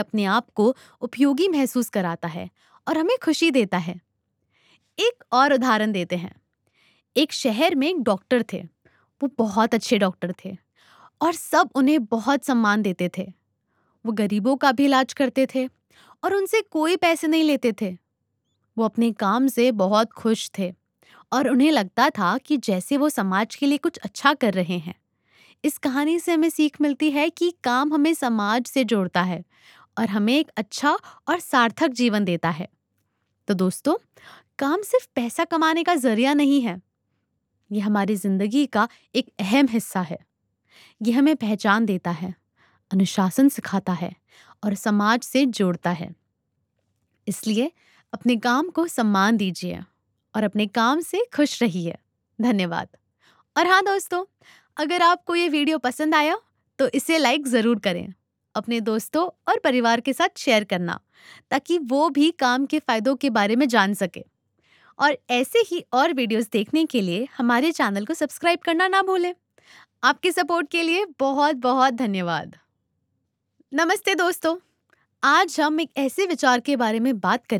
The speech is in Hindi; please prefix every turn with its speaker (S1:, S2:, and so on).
S1: अपने आप को उपयोगी महसूस कराता है और हमें खुशी देता है। एक और उदाहरण देते हैं। एक शहर में एक डॉक्टर थे। वो बहुत अच्छे डॉक्टर थे और सब उन्हें बहुत सम्मान देते थे। वो गरीबों का भी इलाज करते थे और उनसे कोई पैसे नहीं लेते थे। वो अपने काम से बहुत खुश थे और उन्हें लगता था कि जैसे वो समाज के लिए कुछ अच्छा कर रहे हैं। इस कहानी से हमें सीख मिलती है कि काम हमें समाज से जोड़ता है और हमें एक अच्छा और सार्थक जीवन देता है। तो दोस्तों, काम सिर्फ पैसा कमाने का जरिया नहीं है। ये हमारी जिंदगी का एक अहम हिस्सा है। ये हमें पहचान देता है, अनुशासन सिखाता है और समाज से जोड़ता है। इसलिए अपने काम को सम्मान दीजिए और अपने काम से खुश रहिए। धन्यवाद। और हाँ दोस्तों, अगर आपको ये वीडियो पसंद आया तो इसे लाइक ज़रूर करें। अपने दोस्तों और परिवार के साथ शेयर करना, ताकि वो भी काम के फायदों के बारे में जान सके। और ऐसे ही और वीडियोस देखने के लिए हमारे चैनल को सब्सक्राइब करना ना भूलें। आपके सपोर्ट के लिए बहुत बहुत धन्यवाद। नमस्ते दोस्तों, आज हम एक ऐसे विचार के बारे में बात करें